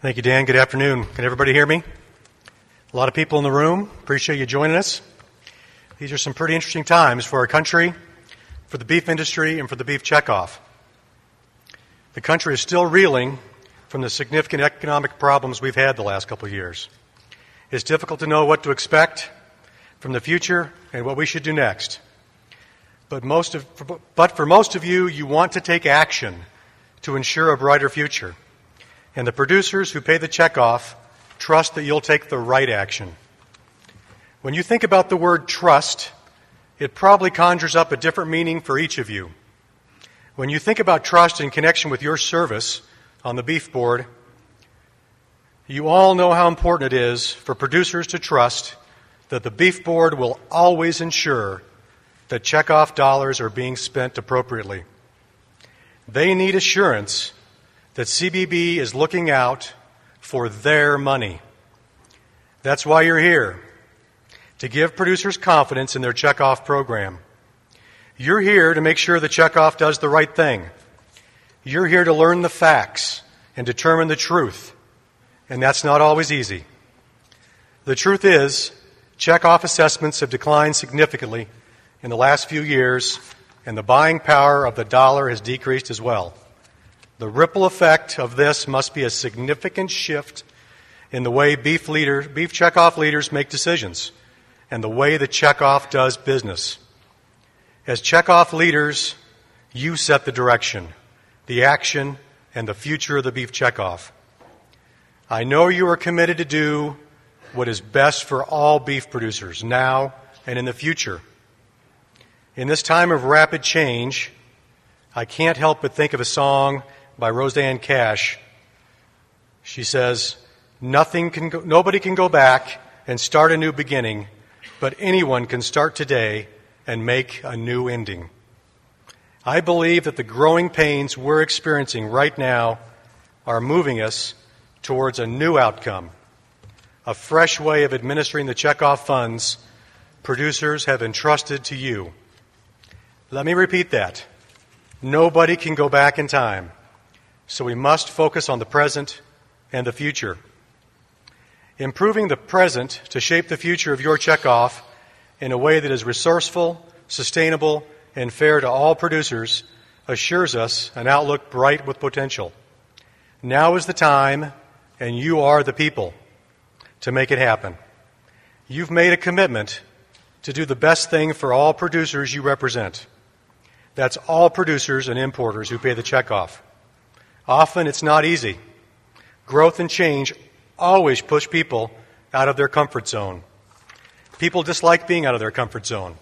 Thank you, Dan. Good afternoon. Can everybody hear me? A lot of people in the room. Appreciate you joining us. These are some pretty interesting times for our country, for the beef industry, and for the beef checkoff. The country is still reeling from the significant economic problems we've had the last couple of years. It's difficult to know what to expect from the future and what we should do next. But for most of you, you want to take action to ensure a brighter future. And the producers who pay the check off trust that you'll take the right action. When you think about the word trust, it probably conjures up a different meaning for each of you. When you think about trust in connection with your service on the beef board, you all know how important it is for producers to trust that the beef board will always ensure that checkoff dollars are being spent appropriately. They need assurance that CBB is looking out for their money. That's why you're here, to give producers confidence in their checkoff program. You're here to make sure the checkoff does the right thing. You're here to learn the facts and determine the truth, and that's not always easy. The truth is, checkoff assessments have declined significantly in the last few years, and the buying power of the dollar has decreased as well. The ripple effect of this must be a significant shift in the way beef checkoff leaders make decisions and the way the checkoff does business. As checkoff leaders, you set the direction, the action, and the future of the beef checkoff. I know you are committed to do what is best for all beef producers now and in the future. In this time of rapid change, I can't help but think of a song by Rosanne Cash. She says, nobody can go back and start a new beginning, but anyone can start today and make a new ending. I believe that the growing pains we're experiencing right now are moving us towards a new outcome, a fresh way of administering the checkoff funds producers have entrusted to you. Let me repeat that. Nobody can go back in time, so we must focus on the present and the future. Improving the present to shape the future of your checkoff in a way that is resourceful, sustainable, and fair to all producers assures us an outlook bright with potential. Now is the time, and you are the people, to make it happen. You've made a commitment to do the best thing for all producers you represent. That's all producers and importers who pay the checkoff. Often it's not easy. Growth and change always push people out of their comfort zone. People dislike being out of their comfort zone.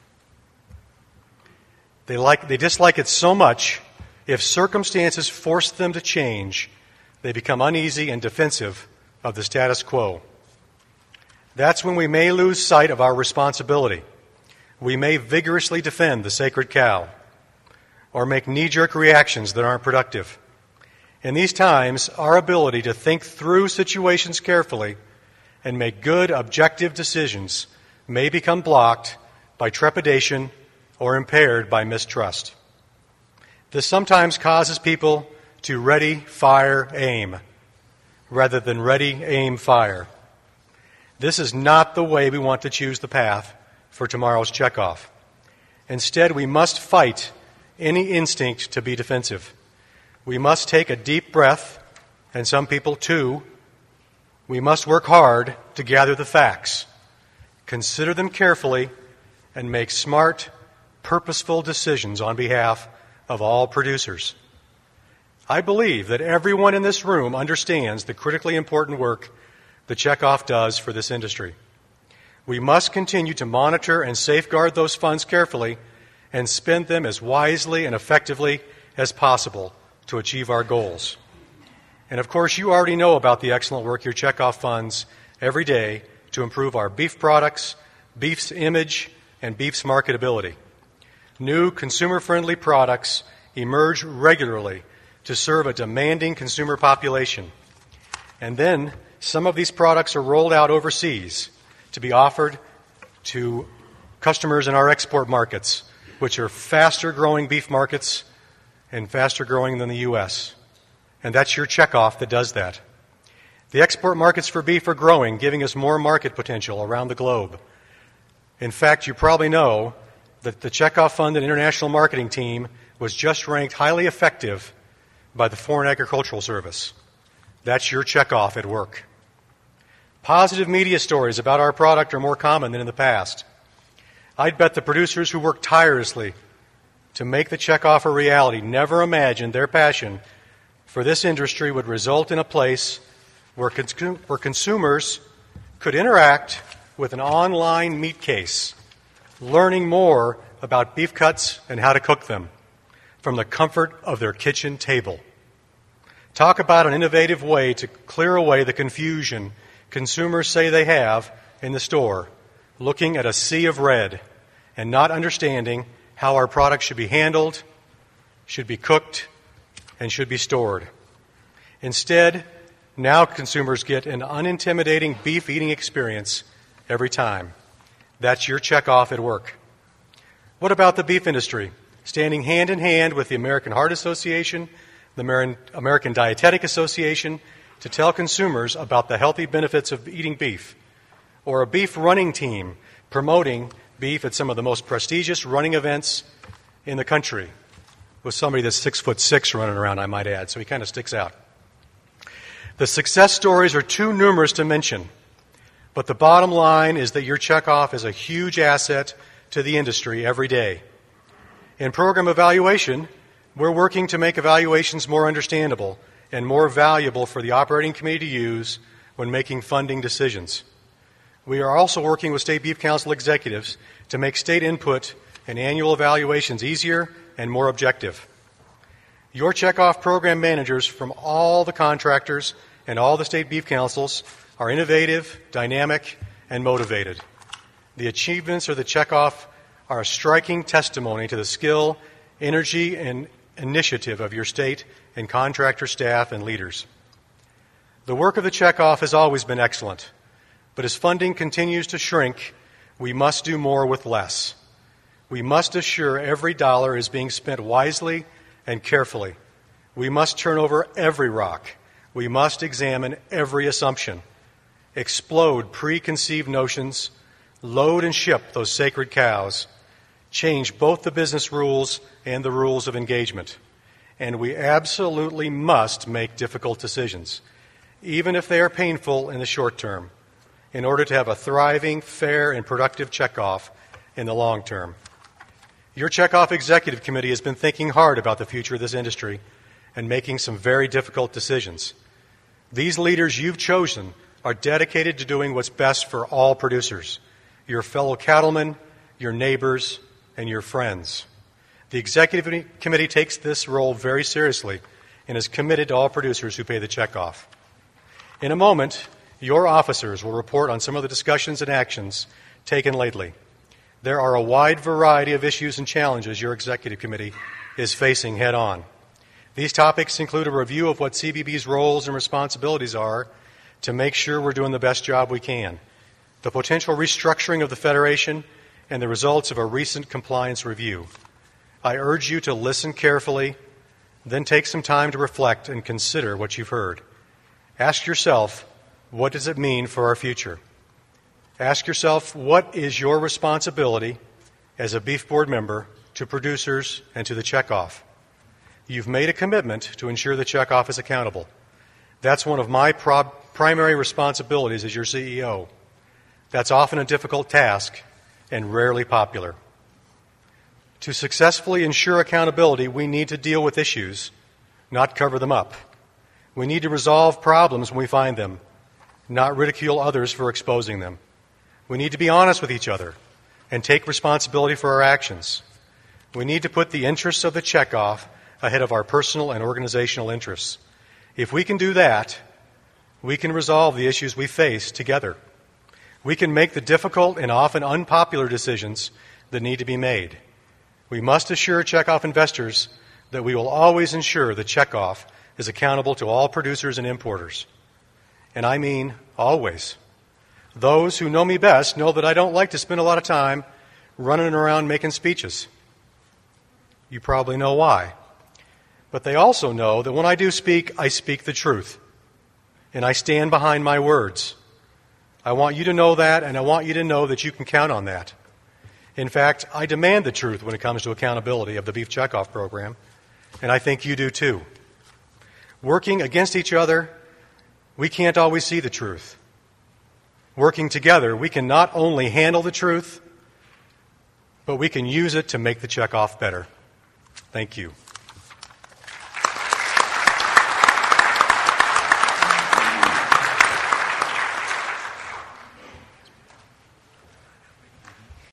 They dislike it so much, if circumstances force them to change, they become uneasy and defensive of the status quo. That's when we may lose sight of our responsibility. We may vigorously defend the sacred cow or make knee-jerk reactions that aren't productive. In these times, our ability to think through situations carefully and make good, objective decisions may become blocked by trepidation or impaired by mistrust. This sometimes causes people to ready, fire, aim, rather than ready, aim, fire. This is not the way we want to choose the path for tomorrow's checkoff. Instead, we must fight any instinct to be defensive. We must take a deep breath, and some people too. We must work hard to gather the facts, consider them carefully, and make smart, purposeful decisions on behalf of all producers. I believe that everyone in this room understands the critically important work the checkoff does for this industry. We must continue to monitor and safeguard those funds carefully and spend them as wisely and effectively as possible to achieve our goals. And of course, you already know about the excellent work your checkoff funds every day to improve our beef products, beef's image, and beef's marketability. New consumer-friendly products emerge regularly to serve a demanding consumer population. And then some of these products are rolled out overseas to be offered to customers in our export markets, which are faster-growing beef markets and faster-growing than the U.S. And that's your checkoff that does that. The export markets for beef are growing, giving us more market potential around the globe. In fact, you probably know that the Chekhov-funded international marketing team was just ranked highly effective by the Foreign Agricultural Service. That's your Chekhov at work. Positive media stories about our product are more common than in the past. I'd bet the producers who work tirelessly to make the Chekhov a reality never imagined their passion for this industry would result in a place where consumers could interact with an online meat case, learning more about beef cuts and how to cook them from the comfort of their kitchen table. Talk about an innovative way to clear away the confusion consumers say they have in the store, looking at a sea of red and not understanding how our products should be handled, should be cooked, and should be stored. Instead, now consumers get an unintimidating beef eating experience every time. That's your Chekhov at work. What about the beef industry? Standing hand in hand with the American Heart Association, the American Dietetic Association, to tell consumers about the healthy benefits of eating beef, or a beef running team promoting beef at some of the most prestigious running events in the country, with somebody that's 6'6" running around, I might add, so he kind of sticks out. The success stories are too numerous to mention, but the bottom line is that your Chekhov is a huge asset to the industry every day. In program evaluation, we're working to make evaluations more understandable and more valuable for the operating committee to use when making funding decisions. We are also working with State Beef Council executives to make state input and annual evaluations easier and more objective. Your Chekhov program managers from all the contractors and all the state beef councils are innovative, dynamic, and motivated. The achievements of the Chekhov are a striking testimony to the skill, energy, and initiative of your state and contractor staff and leaders. The work of the Chekhov has always been excellent, but as funding continues to shrink, we must do more with less. We must assure every dollar is being spent wisely and carefully. We must turn over every rock. We must examine every assumption, explode preconceived notions, load and ship those sacred cows, change both the business rules and the rules of engagement. And we absolutely must make difficult decisions, even if they are painful in the short term, in order to have a thriving, fair, and productive Chekhov in the long term. Your Chekhov Executive Committee has been thinking hard about the future of this industry and making some very difficult decisions. These leaders you've chosen are dedicated to doing what's best for all producers, your fellow cattlemen, your neighbors, and your friends. The Executive Committee takes this role very seriously and is committed to all producers who pay the Chekhov. In a moment, your officers will report on some of the discussions and actions taken lately. There are a wide variety of issues and challenges your Executive Committee is facing head-on. These topics include a review of what CBB's roles and responsibilities are to make sure we're doing the best job we can, the potential restructuring of the Federation, and the results of a recent compliance review. I urge you to listen carefully, then take some time to reflect and consider what you've heard. Ask yourself, what does it mean for our future? Ask yourself, what is your responsibility as a Beef Board member to producers and to the Chekhov? You've made a commitment to ensure the Chekhov is accountable. That's one of my primary responsibilities as your CEO. That's often a difficult task and rarely popular. To successfully ensure accountability, we need to deal with issues, not cover them up. We need to resolve problems when we find them, not ridicule others for exposing them. We need to be honest with each other and take responsibility for our actions. We need to put the interests of the Chekhov ahead of our personal and organizational interests. If we can do that, we can resolve the issues we face together. We can make the difficult and often unpopular decisions that need to be made. We must assure Chekhov investors that we will always ensure the Chekhov is accountable to all producers and importers. And I mean always. Those who know me best know that I don't like to spend a lot of time running around making speeches. You probably know why. But they also know that when I do speak, I speak the truth. and I stand behind my words. I want you to know that, and I want you to know that you can count on that. In fact, I demand the truth when it comes to accountability of the Beef Checkoff program, and I think you do too. Working against each other, we can't always see the truth. Working together, we can not only handle the truth, but we can use it to make the checkoff better. Thank you.